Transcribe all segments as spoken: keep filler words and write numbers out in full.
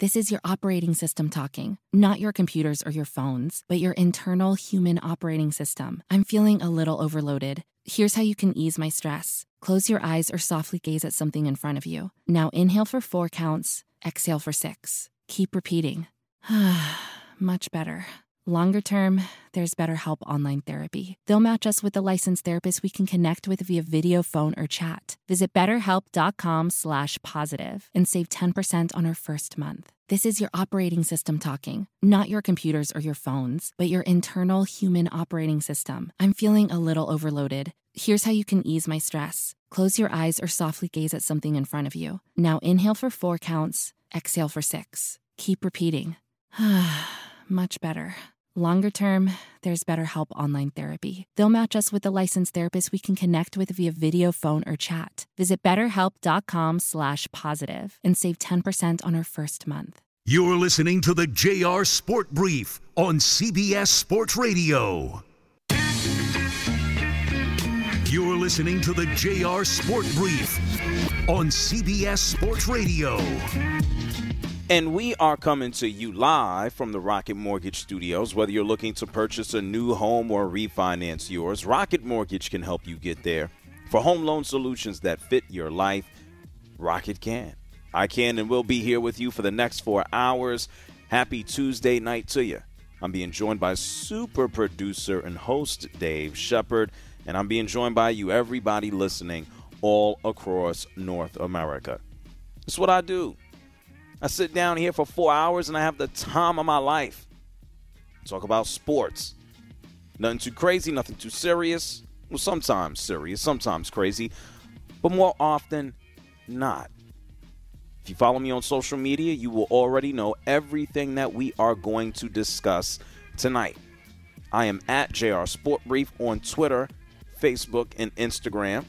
This is your operating system talking, not your computers or your phones, but your internal human operating system. I'm feeling a little overloaded. Here's how you can ease my stress. Close your eyes or softly gaze at something in front of you. Now inhale for four counts, exhale for six. Keep repeating. Much better. Longer term, there's BetterHelp Online Therapy. They'll match us with a licensed therapist we can connect with via video, phone, or chat. Visit betterhelp.com slash positive and save ten percent on our first month. This is your operating system talking, not your computers or your phones, but your internal human operating system. I'm feeling a little overloaded. Here's how you can ease my stress. Close your eyes or softly gaze at something in front of you. Now inhale for four counts, exhale for six. Keep repeating. Much better. Longer term, there's BetterHelp Online Therapy. They'll match us with a licensed therapist we can connect with via video, phone, or chat. Visit betterhelp.com slash positive and save ten percent on our first month. You're listening to the J R Sport Brief on C B S Sports Radio. You're listening to the J R Sport Brief on C B S Sports Radio. And we are coming to you live from the Rocket Mortgage Studios. Whether you're looking to purchase a new home or refinance yours, Rocket Mortgage can help you get there. For home loan solutions that fit your life, Rocket can. I can and will be here with you for the next four hours. Happy Tuesday night to you. I'm being joined by super producer and host Dave Shepard, and I'm being joined by you, everybody listening all across North America. It's what I do. I sit down here for four hours and I have the time of my life. Talk about sports. Nothing too crazy, nothing too serious. Well, sometimes serious, sometimes crazy, but more often not. If you follow me on social media, you will already know everything that we are going to discuss tonight. I am at J R Sport Brief on Twitter, Facebook, and Instagram.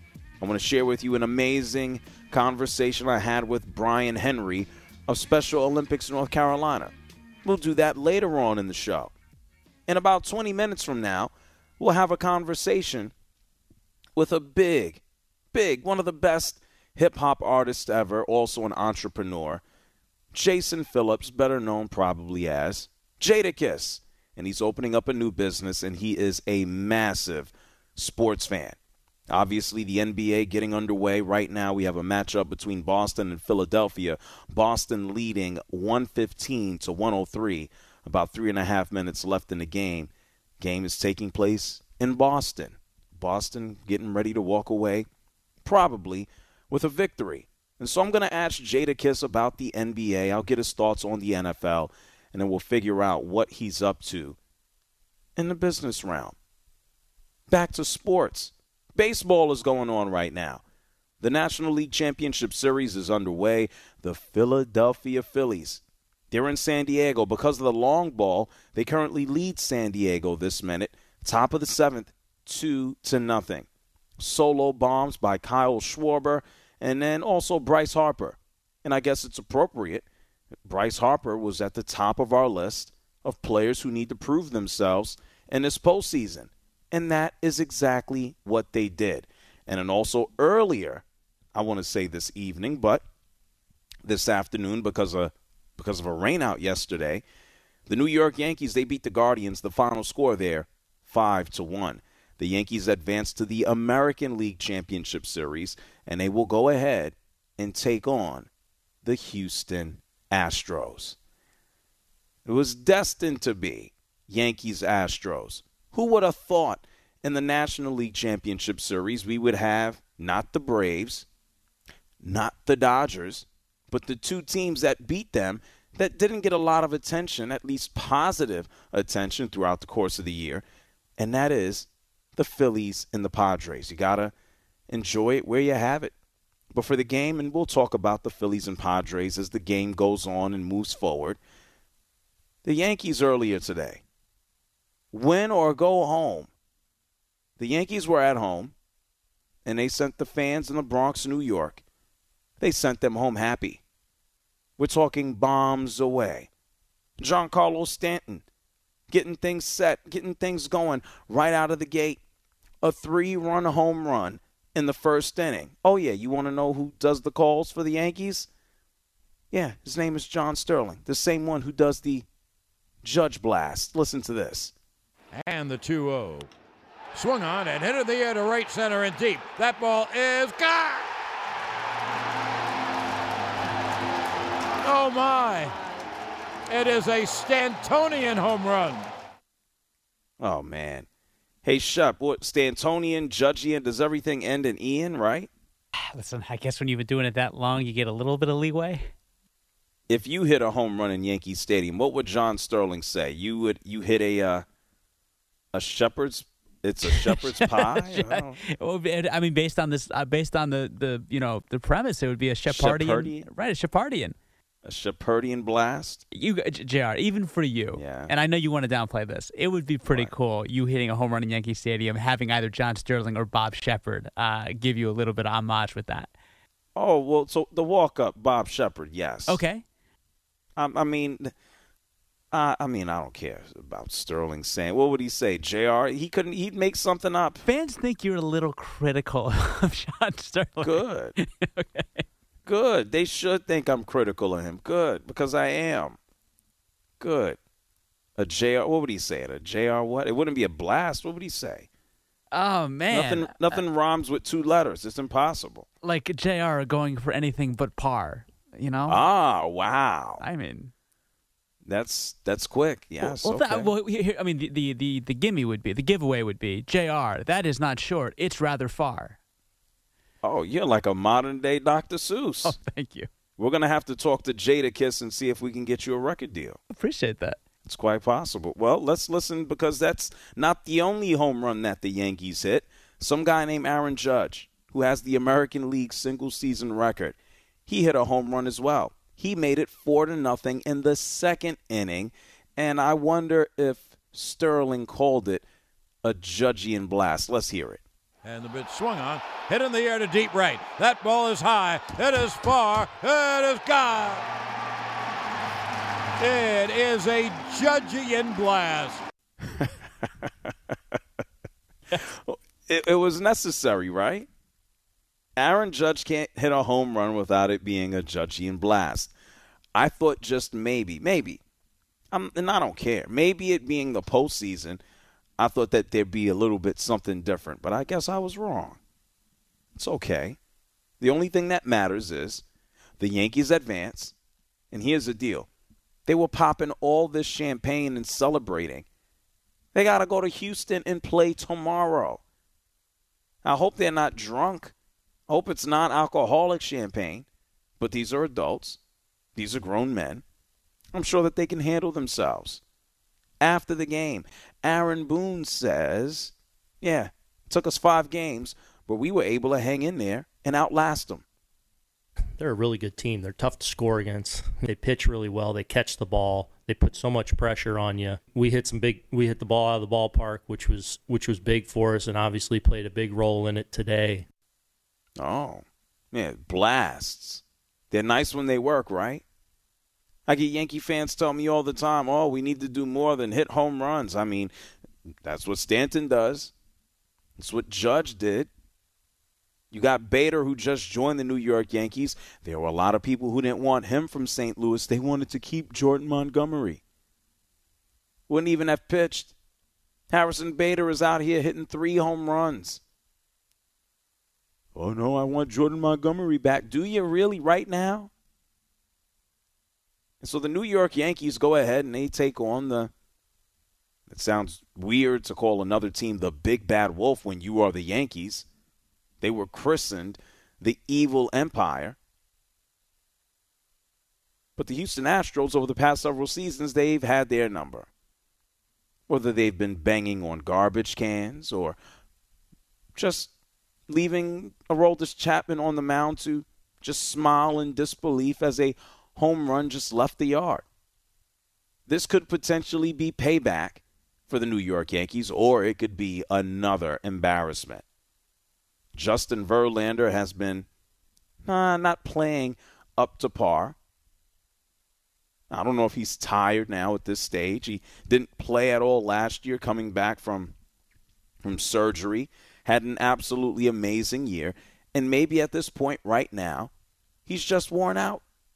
I want to share with you an amazing conversation I had with Brian Henry of Special Olympics North Carolina. We'll do that later on in the show. In about twenty minutes from now, we'll have a conversation with a big, big, one of the best hip-hop artists ever, also an entrepreneur, Jason Phillips, better known probably as Jadakiss. And he's opening up a new business, and he is a massive sports fan. Obviously, the N B A getting underway right now. We have a matchup between Boston and Philadelphia. Boston leading one fifteen to one oh three. About three and a half minutes left in the game. Game is taking place in Boston. Boston getting ready to walk away, probably, with a victory. And so I'm going to ask Jadakiss about the N B A. I'll get his thoughts on the N F L, and then we'll figure out what he's up to in the business realm. Back to sports. Baseball is going on right now. The National League Championship Series is underway. The Philadelphia Phillies, they're in San Diego. Because of the long ball, they currently lead San Diego this minute. Top of the seventh, two to nothing. Solo bombs by Kyle Schwarber and then also Bryce Harper. And I guess it's appropriate. Bryce Harper was at the top of our list of players who need to prove themselves in this postseason. And that is exactly what they did. And then also earlier, I want to say this evening, but this afternoon because of, because of a rainout yesterday, the New York Yankees, they beat the Guardians. The final score there, five to one. The Yankees advanced to the American League Championship Series, and they will go ahead and take on the Houston Astros. It was destined to be Yankees-Astros. Who would have thought in the National League Championship Series we would have not the Braves, not the Dodgers, but the two teams that beat them that didn't get a lot of attention, at least positive attention throughout the course of the year, and that is the Phillies and the Padres. You got to enjoy it where you have it. But for the game, and we'll talk about the Phillies and Padres as the game goes on and moves forward, the Yankees earlier today, win or go home. The Yankees were at home, and they sent the fans in the Bronx, New York, they sent them home happy. We're talking bombs away. Giancarlo Stanton getting things set, getting things going right out of the gate. A three-run home run in the first inning. Oh, yeah, you want to know who does the calls for the Yankees? Yeah, his name is John Sterling, the same one who does the Judge Blast. Listen to this. And the two oh. Swung on and hit in the air to right center and deep. That ball is gone. Oh, my. It is a Stantonian home run. Oh, man. Hey, Shep, what, Stantonian, Judgian, does everything end in Ian, right? Listen, I guess when you've been doing it that long, you get a little bit of leeway. If you hit a home run in Yankee Stadium, what would John Sterling say? You would you hit a uh, a shepherd's it's a shepherd's pie? I, I mean, based on this, uh, based on the, the you know the premise, it would be a Shepardian, Shepardian? right? A Shepardian. A Shepardian blast? You, J R, even for you, yeah. And I know you want to downplay this, it would be pretty what? cool, you hitting a home run in Yankee Stadium, having either John Sterling or Bob Shepard uh, give you a little bit of homage with that. Oh, well, so the walk-up, Bob Shepard, yes. Okay. I, I mean, uh, I mean, I don't care about Sterling saying. What would he say, J R? He couldn't. He'd make something up. Fans think you're a little critical of John Sterling. Good. Okay. Good. They should think I'm critical of him. Good, because I am. Good. A J R. What would he say? A J R. What? It wouldn't be a blast. What would he say? Oh man. Nothing. Nothing uh, rhymes with two letters. It's impossible. Like J R going for anything but par. You know? Ah, wow. I mean, that's that's quick. Yes. Well, okay. that, well here, I mean, the, the the the gimme would be the giveaway would be J R. That is not short. It's rather far. Oh, you're like a modern day Doctor Seuss. Oh, thank you. We're gonna have to talk to Jadakiss and see if we can get you a record deal. Appreciate that. It's quite possible. Well, let's listen because that's not the only home run that the Yankees hit. Some guy named Aaron Judge, who has the American League single season record. He hit a home run as well. He made it four to nothing in the second inning, and I wonder if Sterling called it a Judgian blast. Let's hear it. And the pitch swung on, hit in the air to deep right. That ball is high. It is far. It is gone. It is a Judgian blast. it, it was necessary, right? Aaron Judge can't hit a home run without it being a Judgian blast. I thought just maybe, maybe, I'm, and I don't care, maybe it being the postseason, I thought that there'd be a little bit something different, but I guess I was wrong. It's okay. The only thing that matters is the Yankees advance, and here's the deal. They were popping all this champagne and celebrating. They got to go to Houston and play tomorrow. I hope they're not drunk. I hope it's not alcoholic champagne, but these are adults. These are grown men. I'm sure that they can handle themselves. After the game, Aaron Boone says, yeah, it took us five games, but we were able to hang in there and outlast them. They're a really good team. They're tough to score against. They pitch really well. They catch the ball. They put so much pressure on you. We hit some big. We hit the ball out of the ballpark, which was which was big for us, and obviously played a big role in it today. Oh, man, blasts. They're nice when they work, right? I get Yankee fans tell me all the time, oh, we need to do more than hit home runs. I mean, that's what Stanton does. That's what Judge did. You got Bader, who just joined the New York Yankees. There were a lot of people who didn't want him from Saint Louis. They wanted to keep Jordan Montgomery. Wouldn't even have pitched. Harrison Bader is out here hitting three home runs. Oh, no, I want Jordan Montgomery back. Do you really right now? And so the New York Yankees go ahead and they take on the, it sounds weird to call another team the Big Bad Wolf when you are the Yankees. They were christened the Evil Empire. But the Houston Astros, over the past several seasons, they've had their number. Whether they've been banging on garbage cans or just leaving Aroldis Chapman on the mound to just smile in disbelief as a home run just left the yard. This could potentially be payback for the New York Yankees, or it could be another embarrassment. Justin Verlander has been uh, not playing up to par. I don't know if he's tired now at this stage. He didn't play at all last year coming back from from surgery. Had an absolutely amazing year. And maybe at this point right now, he's just worn out.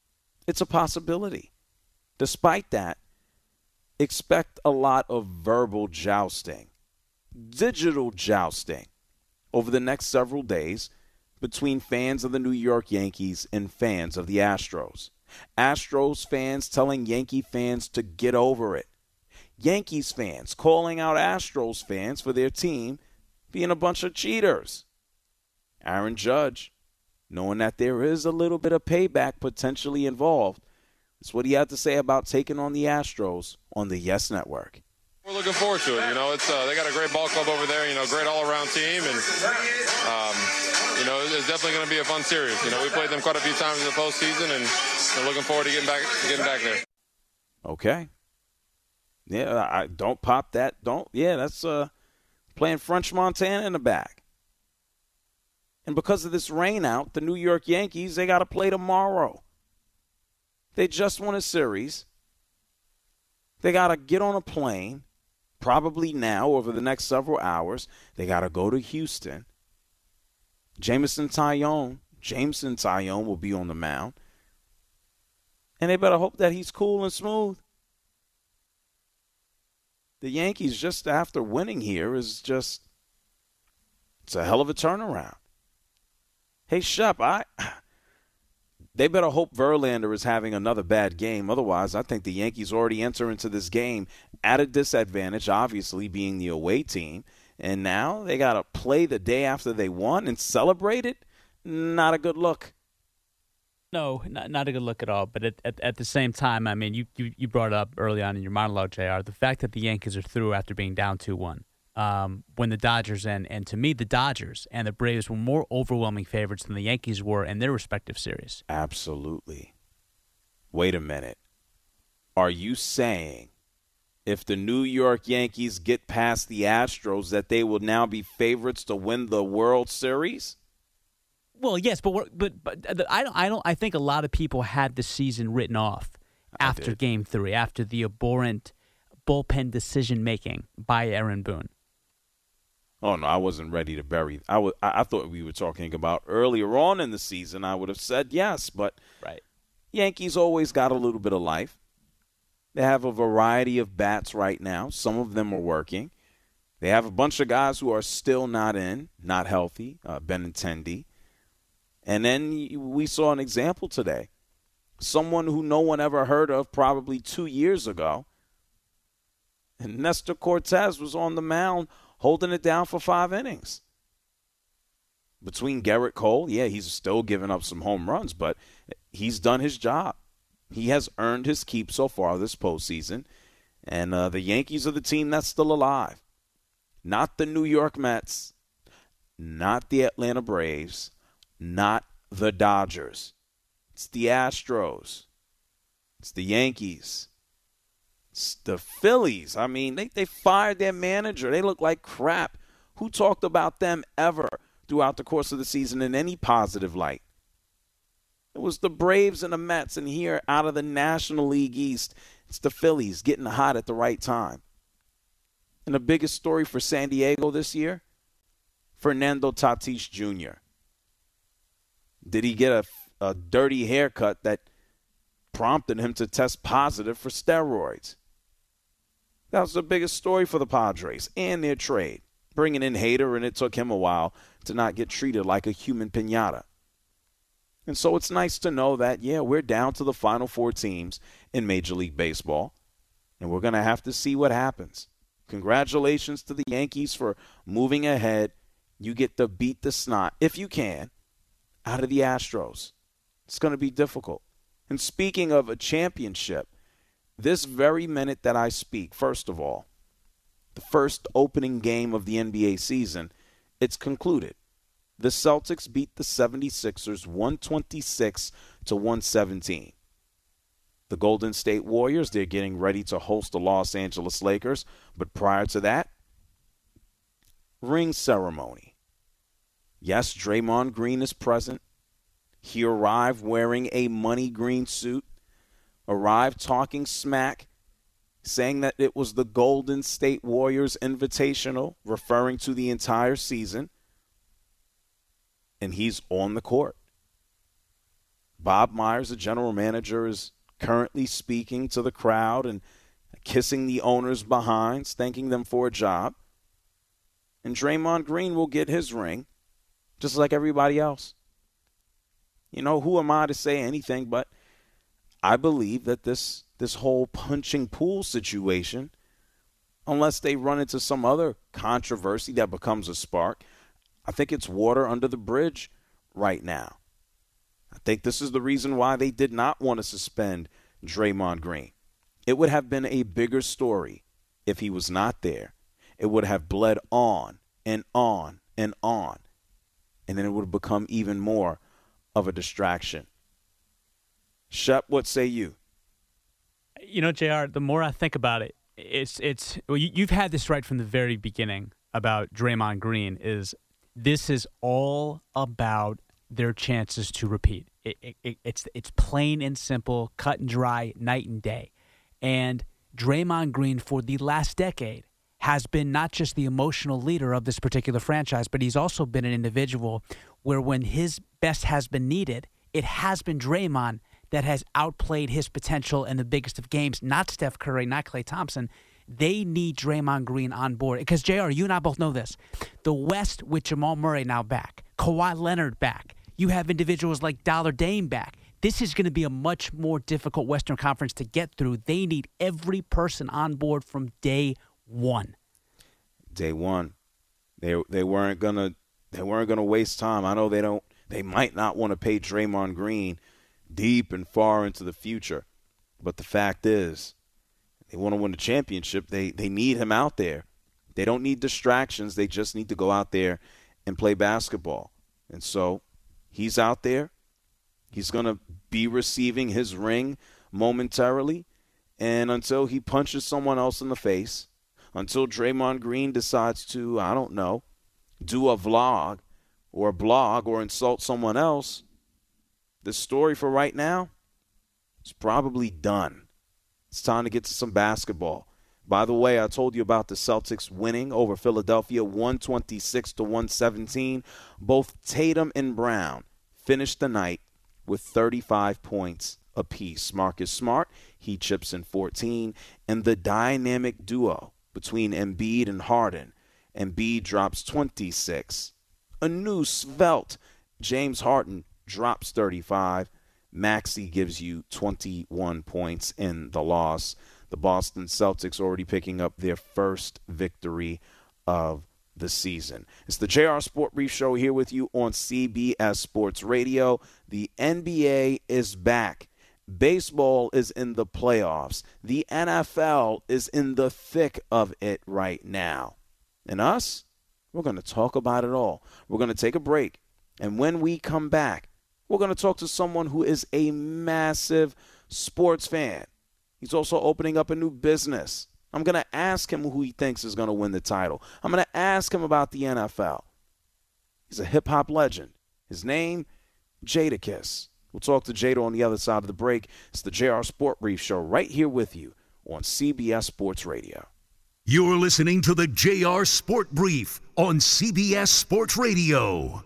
It's a possibility. Despite that, expect a lot of verbal jousting, digital jousting over the next several days between fans of the New York Yankees and fans of the Astros. Astros fans telling Yankee fans to get over it. Yankees fans calling out Astros fans for their team being a bunch of cheaters. Aaron Judge, knowing that there is a little bit of payback potentially involved, that's what he had to say about taking on the Astros on the Yes Network. We're looking forward to it. You know, it's uh, they got a great ball club over there. You know, great all-around team, and um, you know, it's definitely going to be a fun series. You know, we played them quite a few times in the postseason, and we're looking forward to getting back, getting back there. Okay. Yeah, I don't pop that. Don't. Yeah, that's uh, playing French Montana in the back. And because of this rain out, the New York Yankees, they got to play tomorrow. They just won a series. They got to get on a plane, probably now over the next several hours. They got to go to Houston. Jameson Taillon, Jameson Taillon will be on the mound. And they better hope that he's cool and smooth. The Yankees, just after winning here, is just, it's a hell of a turnaround. Hey, Shep, I, they better hope Verlander is having another bad game. Otherwise, I think the Yankees already enter into this game at a disadvantage, obviously being the away team. And now they got to play the day after they won and celebrate it? Not a good look. No, not, not a good look at all. But at, at, at the same time, I mean, you, you, you brought it up early on in your monologue, J R, the fact that the Yankees are through after being down two one. Um, when the Dodgers and, and to me, the Dodgers and the Braves were more overwhelming favorites than the Yankees were in their respective series. Absolutely. Wait a minute. Are you saying if the New York Yankees get past the Astros that they will now be favorites to win the World Series? Well, yes, but we're, but but I don't I don't I think a lot of people had the season written off after Game Three, after the abhorrent bullpen decision making by Aaron Boone. Oh no, I wasn't ready to bury. I was. I thought we were talking about earlier on in the season. I would have said yes, but right. Yankees always got a little bit of life. They have a variety of bats right now. Some of them are working. They have a bunch of guys who are still not in, not healthy. Uh, Benintendi. And then we saw an example today. Someone who no one ever heard of probably two years ago. And Nestor Cortez was on the mound holding it down for five innings. Between Garrett Cole, yeah, he's still giving up some home runs, but he's done his job. He has earned his keep so far this postseason. And uh, the Yankees are the team that's still alive. Not the New York Mets, not the Atlanta Braves, not the Dodgers. It's the Astros. It's the Yankees. It's the Phillies. I mean, they, they fired their manager. They look like crap. Who talked about them ever throughout the course of the season in any positive light? It was the Braves and the Mets, and here out of the National League East, it's the Phillies getting hot at the right time. And the biggest story for San Diego this year, Fernando Tatis Junior Did he get a, a dirty haircut that prompted him to test positive for steroids? That was the biggest story for the Padres and their trade. Bringing in Hader, and it took him a while to not get treated like a human piñata. And so it's nice to know that, yeah, we're down to the final four teams in Major League Baseball, and we're going to have to see what happens. Congratulations to the Yankees for moving ahead. You get to beat the snot, if you can, out of the Astros. It's going to be difficult. And speaking of a championship, this very minute that I speak, first of all, the first opening game of the N B A season, it's concluded. The Celtics beat the seventy-sixers one twenty-six to one seventeen. The Golden State Warriors, they're getting ready to host the Los Angeles Lakers. But prior to that, ring ceremony. Yes, Draymond Green is present. He arrived wearing a money green suit, arrived talking smack, saying that it was the Golden State Warriors Invitational, referring to the entire season. And he's on the court. Bob Myers, the general manager, is currently speaking to the crowd and kissing the owners' behinds, thanking them for a job. And Draymond Green will get his ring, just like everybody else. You know, who am I to say anything, but I believe that this this whole punching pool situation, unless they run into some other controversy that becomes a spark, I think it's water under the bridge right now. I think this is the reason why they did not want to suspend Draymond Green. It would have been a bigger story if he was not there. It would have bled on and on and on, and then it would have become even more of a distraction. Shep, what say you? You know, J R, the more I think about it, it's it's well, you, you've had this right from the very beginning about Draymond Green. Is this is all about their chances to repeat? It, it, it, it's it's plain and simple, cut and dry, night and day. And Draymond Green, for the last decade, has been not just the emotional leader of this particular franchise, but he's also been an individual where when his best has been needed, it has been Draymond that has outplayed his potential in the biggest of games, not Steph Curry, not Klay Thompson. They need Draymond Green on board. Because, J R, you and I both know this. The West, with Jamal Murray now back, Kawhi Leonard back, you have individuals like Dollar Dame back. This is going to be a much more difficult Western Conference to get through. They need every person on board from day one. Day one. They they weren't gonna they weren't gonna waste time. I know they don't they might not want to pay Draymond Green deep and far into the future. But the fact is, they want to win the championship. They they need him out there. They don't need distractions. They just need to go out there and play basketball. And so he's out there. He's going to be receiving his ring momentarily. And until he punches someone else in the face, until Draymond Green decides to, I don't know, do a vlog or a blog or insult someone else, the story for right now is probably done. It's time to get to some basketball. By the way, I told you about the Celtics winning over Philadelphia one twenty-six to one seventeen. Both Tatum and Brown finished the night with thirty-five points apiece. Marcus Smart, he chips in fourteen. And the dynamic duo between Embiid and Harden. Embiid drops twenty-six. A new svelte James Harden drops thirty-five. Maxey gives you twenty-one points in the loss. The Boston Celtics already picking up their first victory of the season. It's the J R Sport Brief Show here with you on C B S Sports Radio. The N B A is back. Baseball is in the playoffs. The N F L is in the thick of it right now. And us, we're going to talk about it all. We're going to take a break. And when we come back, we're going to talk to someone who is a massive sports fan. He's also opening up a new business. I'm going to ask him who he thinks is going to win the title. I'm going to ask him about the N F L. He's a hip-hop legend. His name, Jadakiss. We'll talk to Jada on the other side of the break. It's the J R Sport Brief Show right here with you on C B S Sports Radio. You're listening to the J R Sport Brief on C B S Sports Radio.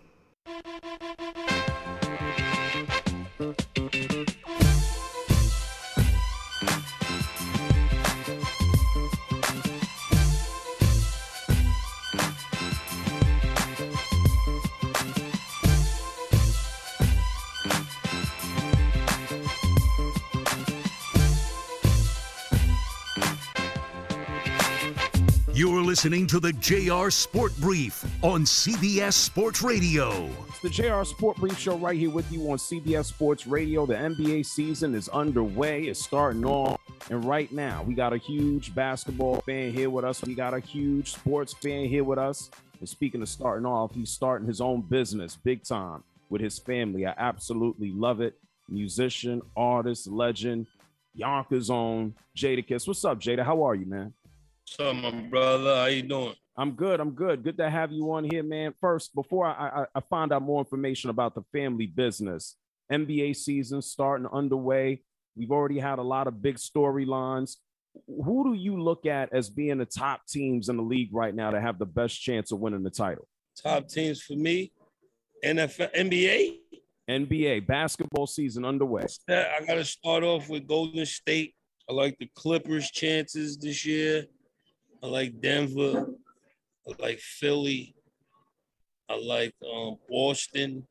You're listening to the J R Sport Brief on C B S Sports Radio. It's the J R Sport Brief Show right here with you on C B S Sports Radio. The N B A season is underway. It's starting off. And right now, we got a huge basketball fan here with us. We got a huge sports fan here with us. And speaking of starting off, he's starting his own business big time with his family. I absolutely love it. Musician, artist, legend, Yonkers own Jadakiss. What's up, Jada? How are you, man? What's up, my brother? How you doing? I'm good. I'm good. Good to have you on here, man. First, before I, I, I find out more information about the family business, N B A season starting underway. We've already had a lot of big storylines. Who do you look at as being the top teams in the league right now that have the best chance of winning the title? Top teams for me, N F L, N B A. N B A basketball season underway. I got to start off with Golden State. I like the Clippers' chances this year. I like Denver. I like Philly. I like um, Boston.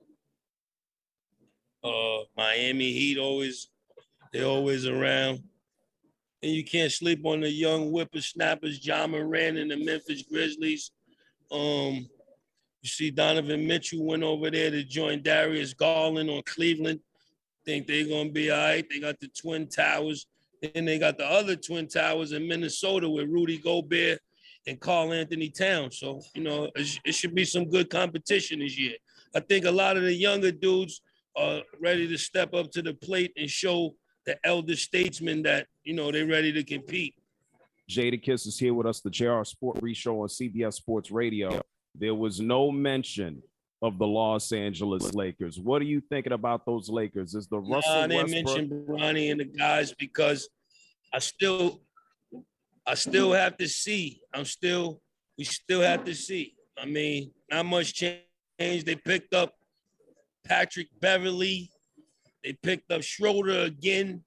Uh, Miami Heat always, they're always around. And you can't sleep on the young whippersnappers, Ja Morant and the Memphis Grizzlies. Um, you see Donovan Mitchell went over there to join Darius Garland on Cleveland. Think they're going to be all right. They got the Twin Towers. Then they got the other Twin Towers in Minnesota with Rudy Gobert and Karl Anthony Towns. So, you know, it, it should be some good competition this year. I think a lot of the younger dudes are ready to step up to the plate and show the elder statesmen that, you know, they're ready to compete. Jadakiss is here with us, the J R Sport Re-Show on C B S Sports Radio. There was no mention of the Los Angeles Lakers. What are you thinking about those Lakers? Is the Russell nah, I didn't Westbrook... mention Bronny and the guys because I still, I still have to see. I'm still, we still have to see. I mean, not much change. They picked up Patrick Beverly. They picked up Schroeder again.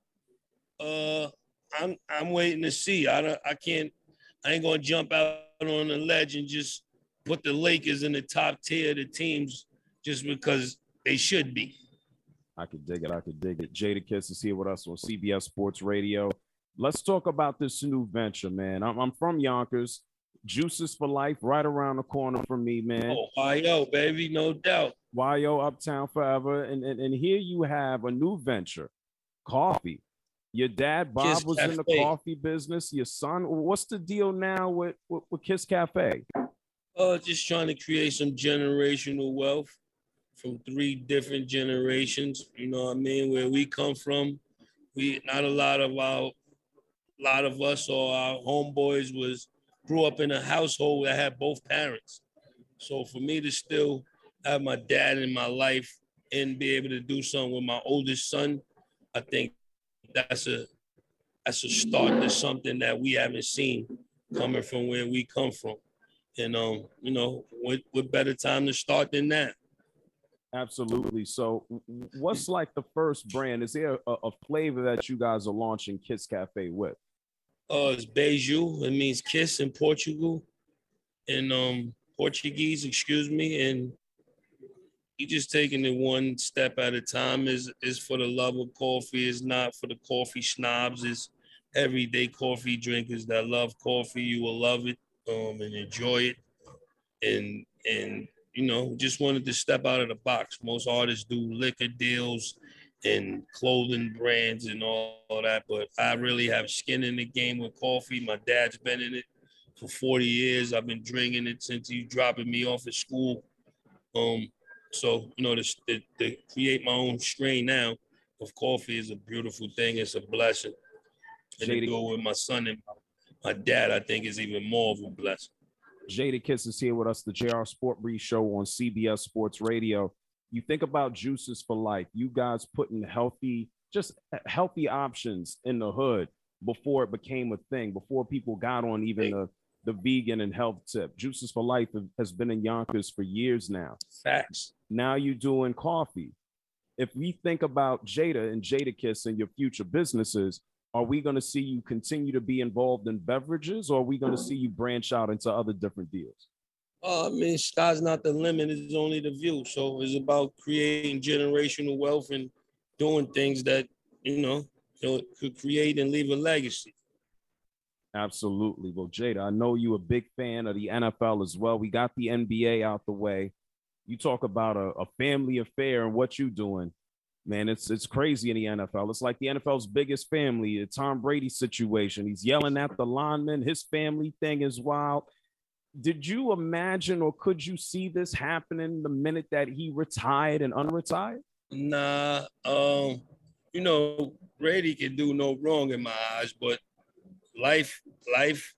Uh, I'm I'm waiting to see. I don't. I can't. I ain't gonna jump out on the ledge and just put the Lakers in the top tier of the teams just because they should be. I could dig it. I could dig it. Jadakiss is here with us on C B S Sports Radio. Let's talk about this new venture, man. I'm, I'm from Yonkers. Juices for Life, right around the corner from me, man. Oh, Y O, baby, no doubt. Y O, Uptown Forever. And, and, and here you have a new venture, coffee. Your dad, Bob, Kiss was Cafe. in the coffee business. Your son, what's the deal now with, with, with Kiss Cafe? Uh, just trying to create some generational wealth from three different generations. You know what I mean? Where we come from, we not a lot of our, lot of us or our homeboys was grew up in a household that had both parents. So for me to still have my dad in my life and be able to do something with my oldest son, I think that's a that's a start to something that we haven't seen coming from where we come from. And um, you know, what what better time to start than that? Absolutely. So what's like the first brand? Is there a, a flavor that you guys are launching Kiss Cafe with? Uh, it's Beijo. It means kiss in Portugal, in um Portuguese, excuse me. And you just taking it one step at a time. Is is for the love of coffee. It's not for the coffee snobs. It's everyday coffee drinkers that love coffee. You will love it um and enjoy it. And and you know, just wanted to step out of the box. Most artists do liquor deals and clothing brands and all, all that, but I really have skin in the game with coffee. My dad's been in it for forty years. I've been drinking it since he dropping me off at school. Um, so, you know, to, to, to create my own strain now of coffee is a beautiful thing. It's a blessing. And to do it with my son and my dad, I think is even more of a blessing. Jadakiss is here with us, the J R Sport Brief Show on C B S Sports Radio. You think about Juices for Life, you guys putting healthy, just healthy options in the hood before it became a thing, before people got on even the, the vegan and health tip. Juices for Life has been in Yonkers for years now. Facts. Now you're doing coffee. If we think about Jada and Jadakiss and your future businesses, are we going to see you continue to be involved in beverages, or are we going to see you branch out into other different deals? Uh, I mean, sky's not the limit, it's only the view. So it's about creating generational wealth and doing things that, you know, you know, could create and leave a legacy. Absolutely. Well, Jada, I know you're a big fan of the N F L as well. We got the N B A out the way. You talk about a, a family affair and what you're doing. Man, it's it's crazy in the N F L. It's like the N F L's biggest family, the Tom Brady situation. He's yelling at the linemen. His family thing is wild. Did you imagine or could you see this happening the minute that he retired and unretired? Nah, um, you know, Brady can do no wrong in my eyes, but life, life,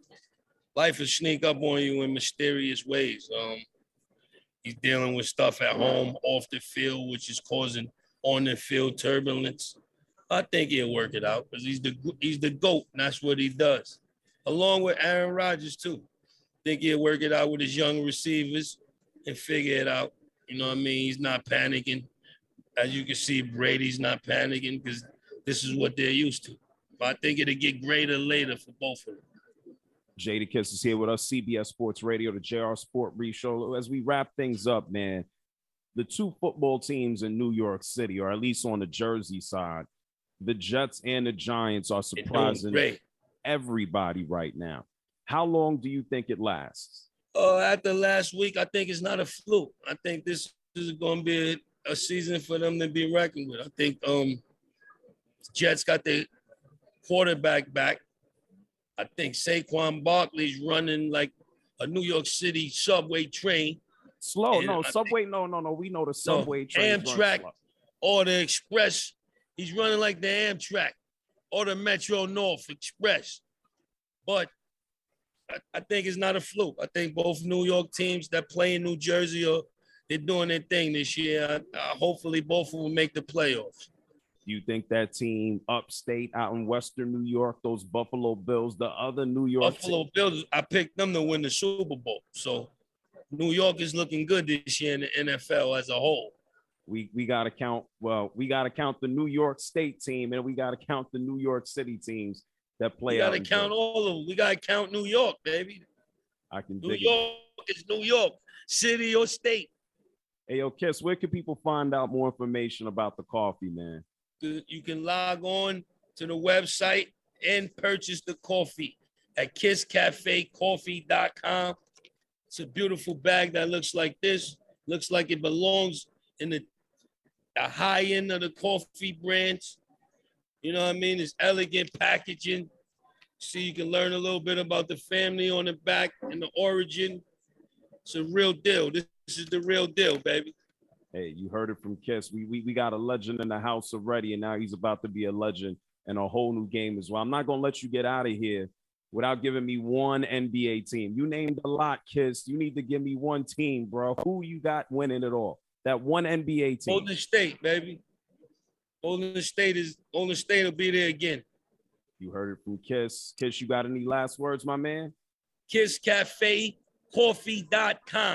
life will sneak up on you in mysterious ways. Um, he's dealing with stuff at home, off the field, which is causing on the field turbulence. I think he'll work it out because he's the he's the GOAT, and that's what he does. Along with Aaron Rodgers, too. I think he'll work it out with his young receivers and figure it out. You know what I mean? He's not panicking. as you can see, Brady's not panicking because this is what they're used to. But I think it'll get greater later for both of them. Jadakiss is here with us, C B S Sports Radio, the J R Sport Brief Show. As we wrap things up, man, the two football teams in New York City, or at least on the Jersey side, the Jets and the Giants are surprising everybody right now. How long do you think it lasts? Uh, after last week, I think it's not a fluke. I think this is going to be a, a season for them to be reckoned with. I think um, Jets got their quarterback back. I think Saquon Barkley's running like a New York City subway train. Slow, and no, I subway, think, no, no, no. We know the subway no, train. Amtrak or the Express. He's running like the Amtrak or the Metro North Express. But I, I think it's not a fluke. I think both New York teams that play in New Jersey are they're doing their thing this year. Uh, hopefully, both of them will make the playoffs. Do you think that team upstate out in Western New York, those Buffalo Bills, the other New York Buffalo team? Bills, I picked them to win the Super Bowl. So New York is looking good this year in the N F L as a whole. We we got to count, well, we got to count the New York State team, and we got to count the New York City teams that play we out. We got to count Jersey. all of them. We got to count New York, baby. I can New dig York it. is New York, city or state. Hey, yo, Kiss, where can people find out more information about the coffee, man? You can log on to the website and purchase the coffee at kiss cafe coffee dot com. It's a beautiful bag that looks like this. Looks like it belongs in the, the high end of the coffee brands. You know what I mean? It's elegant packaging. See, you can learn a little bit about the family on the back and the origin. It's a real deal. This, this is the real deal, baby. Hey, you heard it from Kiss. We, we we got a legend in the house already, and now he's about to be a legend in a whole new game as well. I'm not going to let you get out of here without giving me one N B A team. You named a lot, Kiss. You need to give me one team, bro. Who you got winning it all? That one N B A team. Golden State, baby. Golden State is Golden State will be there again. You heard it from Kiss. Kiss, you got any last words, my man? kiss cafe coffee dot com.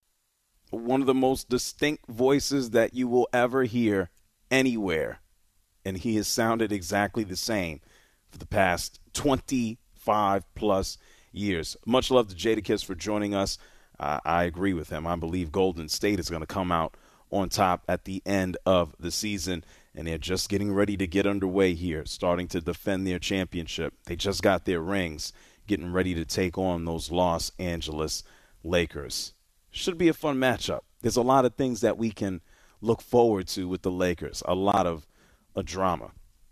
One of the most distinct voices that you will ever hear anywhere. And he has sounded exactly the same for the past twenty-five plus years. Much love to Jadakiss for joining us. Uh, I agree with him. I believe Golden State is going to come out on top at the end of the season. And they're just getting ready to get underway here, starting to defend their championship. They just got their rings, getting ready to take on those Los Angeles Lakers. Should be a fun matchup. There's a lot of things that we can look forward to with the Lakers. A lot of a drama.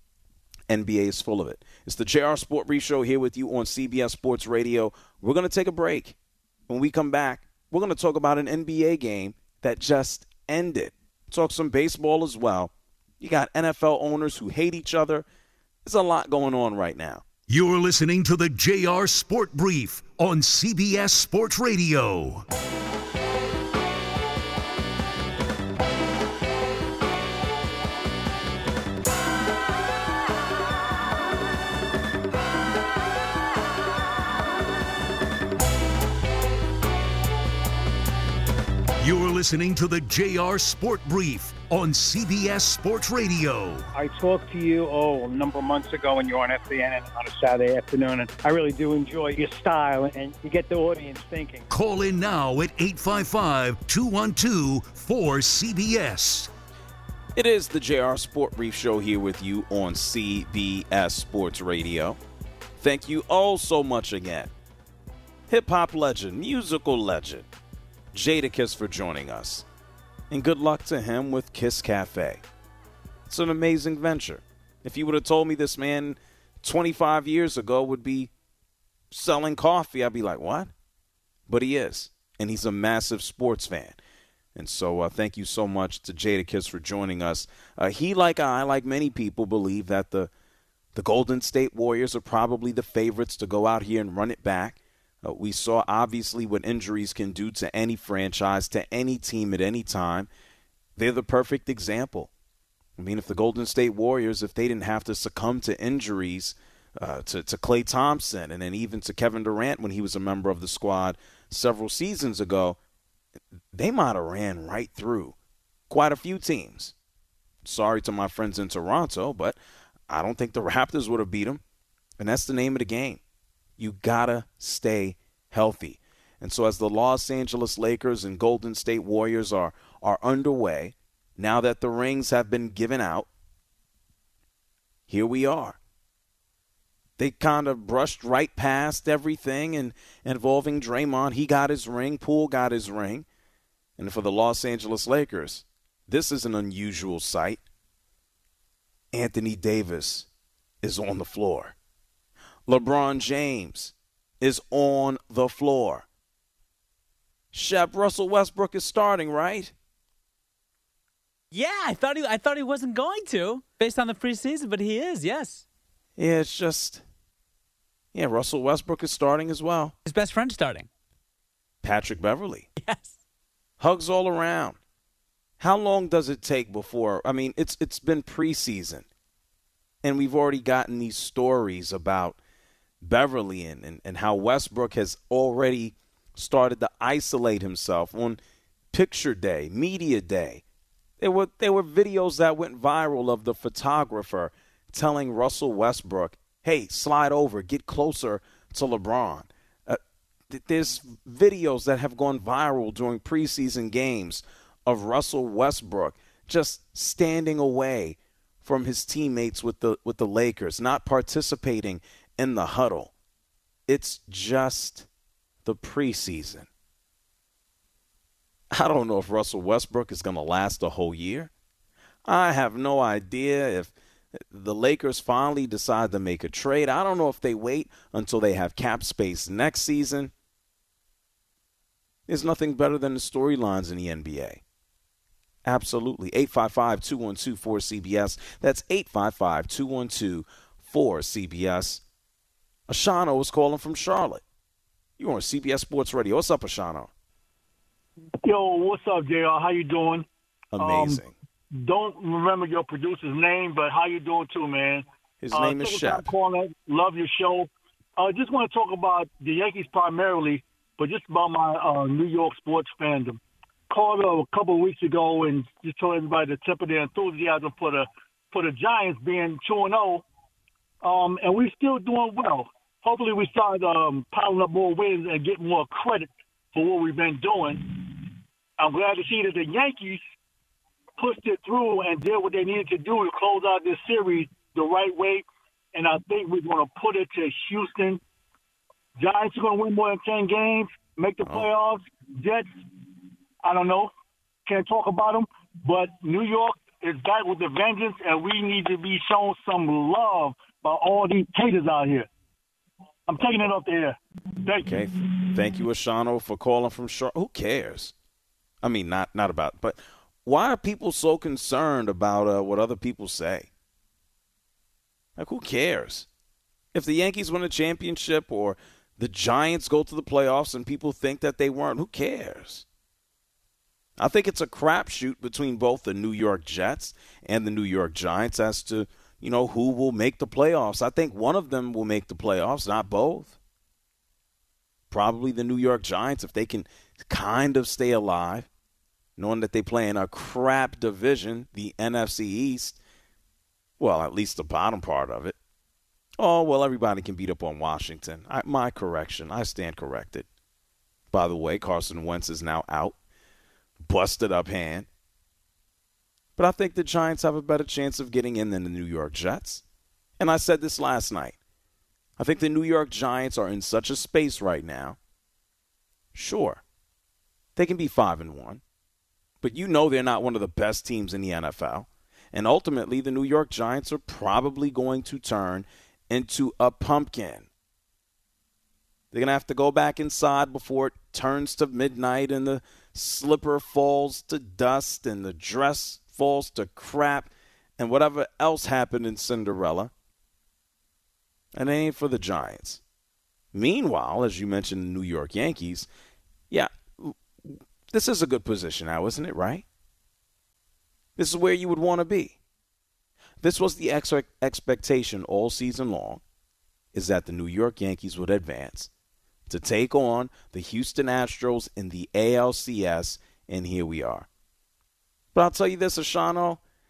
N B A is full of it. It's the J R Sport Brief Show here with you on C B S Sports Radio. We're going to take a break. When we come back, we're going to talk about an N B A game that just ended. Talk some baseball as well. You got N F L owners who hate each other. There's a lot going on right now. You're listening to the J R Sport Brief on C B S Sports Radio. You're listening to the J R Sport Brief on C B S Sports Radio. I talked to you, oh, a number of months ago when you were on F B N on a Saturday afternoon, and I really do enjoy your style, and you get the audience thinking. Call in now at eight five five, two one two, four C B S. It is the J R Sport Brief Show here with you on C B S Sports Radio. Thank you all so much again. Hip-hop legend, musical legend, Jadakiss for joining us. And good luck to him with Kiss Cafe. It's an amazing venture. If you would have told me this man twenty-five years ago would be selling coffee, I'd be like, what? But he is. And he's a massive sports fan. And so uh, thank you so much to Jadakiss for joining us. Uh, he, like I, like many people, believe that the, the Golden State Warriors are probably the favorites to go out here and run it back. Uh, we saw, obviously, what injuries can do to any franchise, to any team at any time. They're the perfect example. I mean, if the Golden State Warriors, if they didn't have to succumb to injuries uh, to, to Klay Thompson and then even to Kevin Durant when he was a member of the squad several seasons ago, they might have ran right through quite a few teams. sorry to my friends in Toronto, but I don't think the Raptors would have beat them. And that's the name of the game. You got to stay healthy. And so as the Los Angeles Lakers and Golden State Warriors are, are underway, now that the rings have been given out, here we are. They kind of brushed right past everything and involving Draymond. He got his ring. Poole got his ring. And for the Los Angeles Lakers, this is an unusual sight. Anthony Davis is on the floor. LeBron James is on the floor. Shep, Russell Westbrook is starting, right? Yeah, I thought he I thought he wasn't going to, based on the preseason, but he is, yes. Yeah, it's just, yeah, Russell Westbrook is starting as well. His best friend starting. Patrick Beverley. Yes. Hugs all around. How long does it take before, I mean, it's it's been preseason, and we've already gotten these stories about Beverley and, and, and how Westbrook has already started to isolate himself on picture day, media day. There were, there were videos that went viral of the photographer telling Russell Westbrook, hey, slide over, get closer to LeBron. Uh, th- there's videos that have gone viral during preseason games of Russell Westbrook just standing away from his teammates with the with the Lakers, not participating in the huddle. It's just the preseason. I don't know if Russell Westbrook is going to last a whole year. I have no idea if the Lakers finally decide to make a trade. I don't know if they wait until they have cap space next season. There's nothing better than the storylines in the N B A. Absolutely. eight five five, two one two, four C B S. That's eight five five, two one two, four C B S. Ashano is calling from Charlotte. You're on C B S Sports Radio. What's up, Ashano? Yo, what's up, J R? How you doing? Amazing. Um, don't remember your producer's name, but how you doing too, man? His uh, name is Shep. Calling. Love your show. I uh, just want to talk about the Yankees primarily, but just about my uh, New York sports fandom. Called uh, a couple of weeks ago and just told everybody to temper their enthusiasm for the for the Giants being two and oh, um, and we're still doing well. Hopefully we start um, piling up more wins and get more credit for what we've been doing. I'm glad to see that the Yankees pushed it through and did what they needed to do to close out this series the right way, and I think we're going to put it to Houston. Giants are going to win more than ten games, make the playoffs. Jets, I don't know, can't talk about them, but New York is back with the vengeance, and we need to be shown some love by all these haters out here. I'm taking it off the air. Thank okay. you. Thank you, Ashano, for calling from Charlotte. Who cares? I mean, not not about, but why are people so concerned about uh, what other people say? Like, who cares? If the Yankees win a championship or the Giants go to the playoffs and people think that they weren't, who cares? I think it's a crapshoot between both the New York Jets and the New York Giants as to, you know, who will make the playoffs. I think one of them will make the playoffs, not both. Probably the New York Giants, if they can kind of stay alive, knowing that they play in a crap division, the N F C East. Well, at least the bottom part of it. Oh, well, everybody can beat up on Washington. I, my correction. I stand corrected. By the way, Carson Wentz is now out. Busted up hand. But I think the Giants have a better chance of getting in than the New York Jets. And I said this last night. I think the New York Giants are in such a space right now. Sure, they can be five and one. But you know they're not one of the best teams in the N F L. And ultimately, the New York Giants are probably going to turn into a pumpkin. They're going to have to go back inside before it turns to midnight and the slipper falls to dust and the dress falls to crap and whatever else happened in Cinderella. And it ain't for the Giants. Meanwhile, as you mentioned, the New York Yankees, yeah, this is a good position now, isn't it, right? This is where you would want to be. This was the ex- expectation all season long, is that the New York Yankees would advance to take on the Houston Astros in the A L C S, and here we are. But I'll tell you this, Ashano,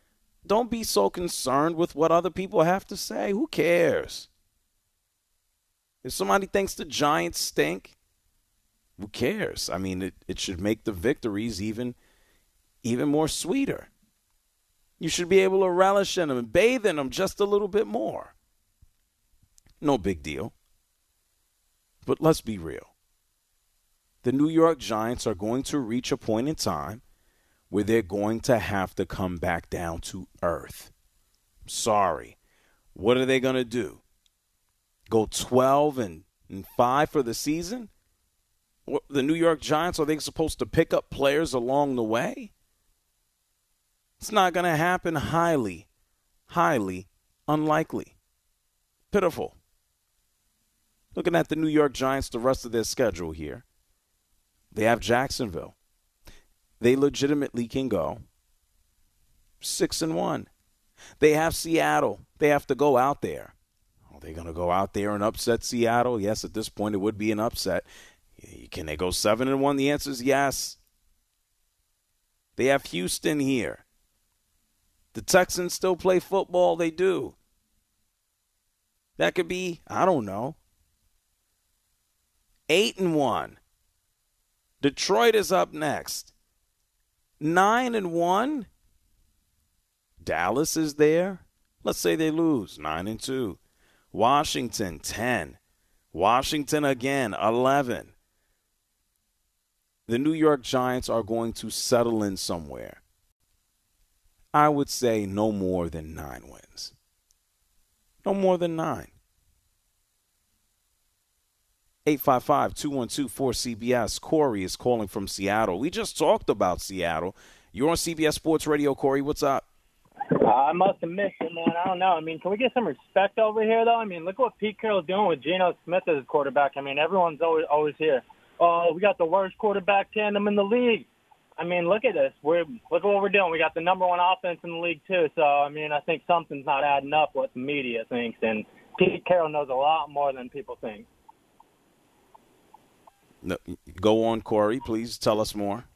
don't be so concerned with what other people have to say. Who cares? If somebody thinks the Giants stink, who cares? I mean, it, it should make the victories even, even more sweeter. You should be able to relish in them and bathe in them just a little bit more. No big deal. But let's be real. The New York Giants are going to reach a point in time where they're going to have to come back down to earth. Sorry. What are they going to do? Go twelve and five for the season? What, the New York Giants, are they supposed to pick up players along the way? It's not going to happen. Highly, highly unlikely. Pitiful. Looking at the New York Giants, the rest of their schedule here. They have Jacksonville. They legitimately can go six and one. They have Seattle. They have to go out there. Are they going to go out there and upset Seattle? Yes, at this point it would be an upset. Can they go seven and one? The answer is yes. They have Houston here. The Texans still play football. They do. That could be, I don't know, eight and one. Detroit is up next. Nine and one. Dallas is there. Let's say they lose. Nine and two. Washington, ten. Washington again, eleven. The New York Giants are going to settle in somewhere. I would say no more than nine wins. No more than nine. eight five five, two one two, four C B S. Corey is calling from Seattle. We just talked about Seattle. You're on C B S Sports Radio, Corey. What's up? Uh, I must have missed it, man. I don't know. I mean, can we get some respect over here, though? I mean, look what Pete Carroll's doing with Geno Smith as his quarterback. I mean, everyone's always always here. Oh, we got the worst quarterback tandem in the league. I mean, look at this. We're look at what we're doing. We got the number one offense in the league, too. So, I mean, I think something's not adding up what the media thinks. And Pete Carroll knows a lot more than people think. No, go on, Corey. Please tell us more.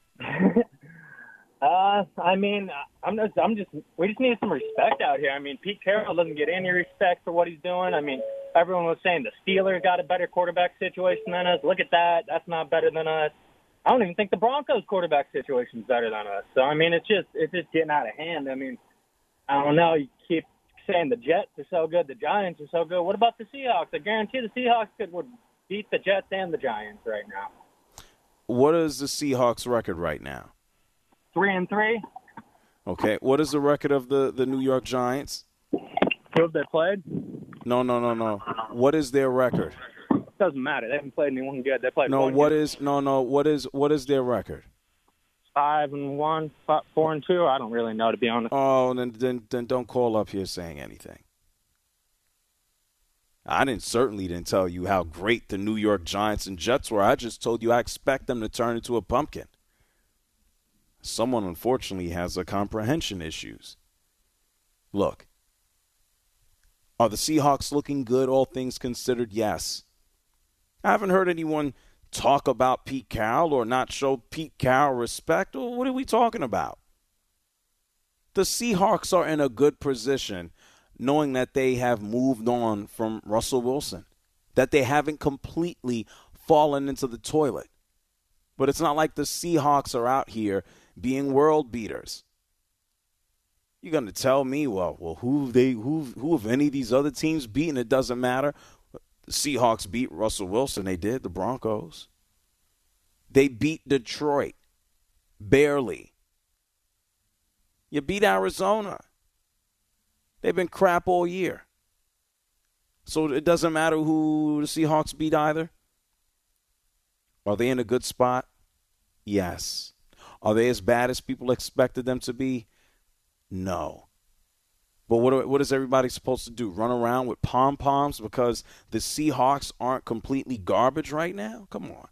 uh, I mean, I'm just, I'm just, we just need some respect out here. I mean, Pete Carroll doesn't get any respect for what he's doing. I mean, everyone was saying the Steelers got a better quarterback situation than us. Look at that. That's not better than us. I don't even think the Broncos quarterback situation is better than us. So, I mean, it's just, it's just getting out of hand. I mean, I don't know. You keep saying the Jets are so good, the Giants are so good. What about the Seahawks? I guarantee the Seahawks could would beat the Jets and the Giants right now. What is the Seahawks record right now? Three and three. Okay. What is the record of the, the New York Giants? Who have they played? No, no, no, no. What is their record? Doesn't matter. They haven't played anyone good. They played no. one What game. is no, no? What is what is their record? Five and one, five, four and two. I don't really know, to be honest. Oh, then then then don't call up here saying anything. I didn't certainly didn't tell you how great the New York Giants and Jets were. I just told you I expect them to turn into a pumpkin. Someone unfortunately has a comprehension issues. Look, are the Seahawks looking good, all things considered? Yes. I haven't heard anyone talk about Pete Carroll or not show Pete Carroll respect. What are we talking about? The Seahawks are in a good position knowing that they have moved on from Russell Wilson, that they haven't completely fallen into the toilet. But it's not like the Seahawks are out here being world beaters. You're going to tell me, well, well, who they who who have any of these other teams beaten? It doesn't matter. The Seahawks beat Russell Wilson. They did. The Broncos. They beat Detroit. Barely. You beat Arizona. They've been crap all year. So it doesn't matter who the Seahawks beat either. Are they in a good spot? Yes. Are they as bad as people expected them to be? No. But what what is everybody supposed to do? Run around with pom-poms because the Seahawks aren't completely garbage right now? Come on.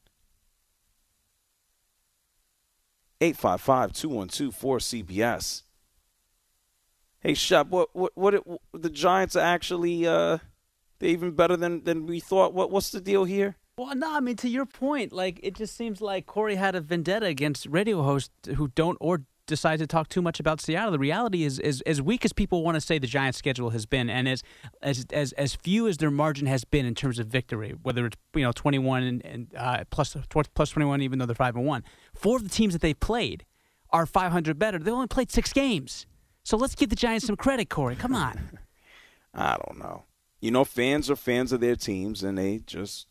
eight five five, two one two, four C B S. Hey, Shep, what what what it, the Giants are actually uh, they're even better than, than we thought. What what's the deal here? Well, no, I mean, to your point, like, it just seems like Corey had a vendetta against radio hosts who don't or decide to talk too much about Seattle. The reality is, is as weak as people want to say the Giants' schedule has been, and as as as as few as their margin has been in terms of victory, whether it's you know twenty-one and, and uh, plus plus twenty-one, even though they're five and one, four of the teams that they've played are five hundred better. They only played six games, so let's give the Giants some credit, Corey. Come on. I don't know. You know, fans are fans of their teams, and they just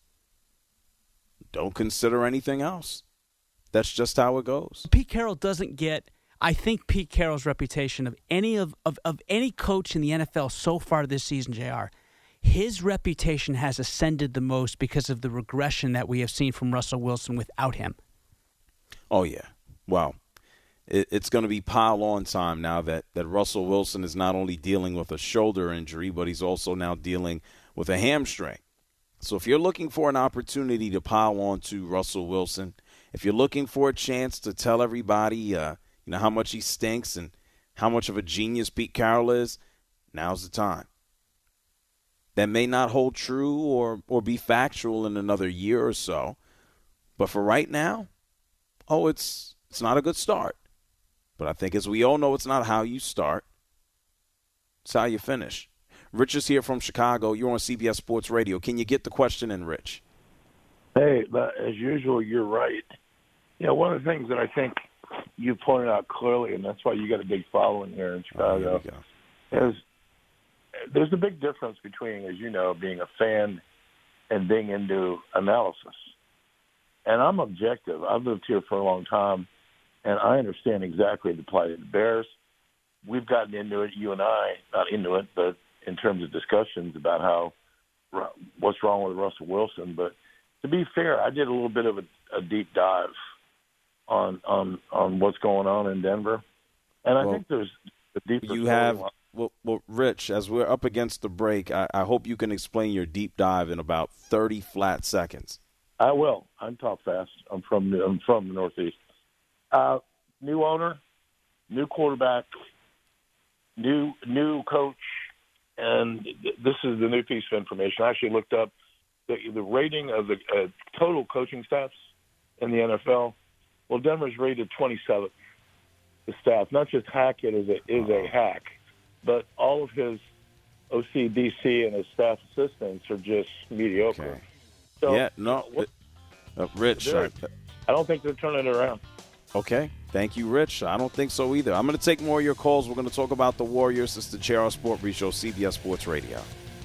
don't consider anything else. That's just how it goes. Pete Carroll doesn't get, I think Pete Carroll's reputation of any of, of, of any coach in the N F L so far this season, J R, his reputation has ascended the most because of the regression that we have seen from Russell Wilson without him. Oh, yeah. Well, it, it's going to be pile-on time now that, that Russell Wilson is not only dealing with a shoulder injury, but he's also now dealing with a hamstring. So if you're looking for an opportunity to pile on to Russell Wilson, if you're looking for a chance to tell everybody uh, you know how much he stinks and how much of a genius Pete Carroll is, now's the time. That may not hold true or, or be factual in another year or so, but for right now, oh, it's it's not a good start. But I think as we all know, it's not how you start. It's how you finish. Rich is here from Chicago. You're on C B S Sports Radio. Can you get the question in, Rich? Hey, as usual, you're right. You know, one of the things that I think you pointed out clearly, and that's why you got a big following here in Chicago, oh, is there's a big difference between, as you know, being a fan and being into analysis. And I'm objective. I've lived here for a long time, and I understand exactly the plight of the Bears. We've gotten into it, you and I, not into it, but in terms of discussions about how what's wrong with Russell Wilson. But to be fair, I did a little bit of a, a deep dive on on on what's going on in Denver, and I well, think there's a deeper. You have well, well, Rich. As we're up against the break, I, I hope you can explain your deep dive in about thirty flat seconds. I will. I'm talk fast. I'm from I'm from the Northeast. Uh, new owner, new quarterback, new new coach, and this is the new piece of information. I actually looked up the, the rating of the uh, total coaching staffs in the N F L. Well, Denver's rated twenty-seventh. The staff, not just Hackett is a is a hack, but all of his O C, D C, and his staff assistants are just mediocre. Okay. So, yeah, no, what, uh, Rich. I, I don't think they're turning it around. Okay, thank you, Rich. I don't think so either. I'm going to take more of your calls. We're going to talk about the Warriors. It's the J R Sport Brief Show, C B S Sports Radio.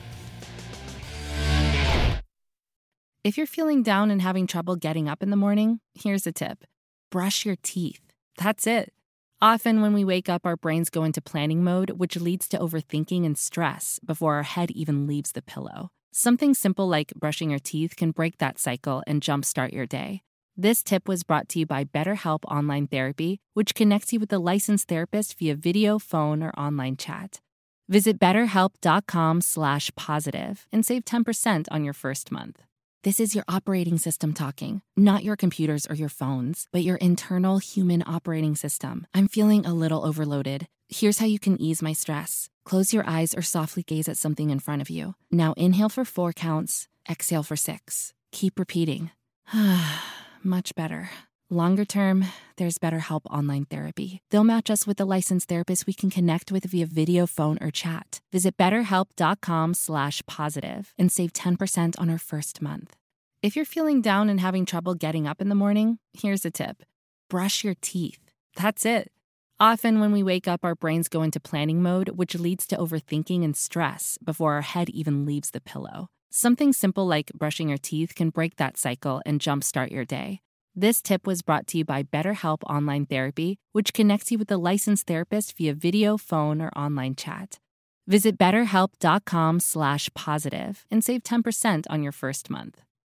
If you're feeling down and having trouble getting up in the morning, here's a tip. Brush your teeth. That's it. Often when we wake up, our brains go into planning mode, which leads to overthinking and stress before our head even leaves the pillow. Something simple like brushing your teeth can break that cycle and jumpstart your day. This tip was brought to you by BetterHelp Online Therapy, which connects you with a licensed therapist via video, phone, or online chat. Visit betterhelp.com slash positive and save ten percent on your first month. This is your operating system talking, not your computers or your phones, but your internal human operating system. I'm feeling a little overloaded. Here's how you can ease my stress. Close your eyes or softly gaze at something in front of you. Now inhale for four counts, exhale for six. Keep repeating. Much better. Longer term, there's BetterHelp Online Therapy. They'll match us with a licensed therapist we can connect with via video, phone, or chat. Visit betterhelp.com slash positive and save ten percent on our first month. If you're feeling down and having trouble getting up in the morning, here's a tip. Brush your teeth. That's it. Often when we wake up, our brains go into planning mode, which leads to overthinking and stress before our head even leaves the pillow. Something simple like brushing your teeth can break that cycle and jumpstart your day. This tip was brought to you by BetterHelp Online Therapy, which connects you with a licensed therapist via video, phone, or online chat. Visit betterhelp.com slash positive and save ten percent on your first month.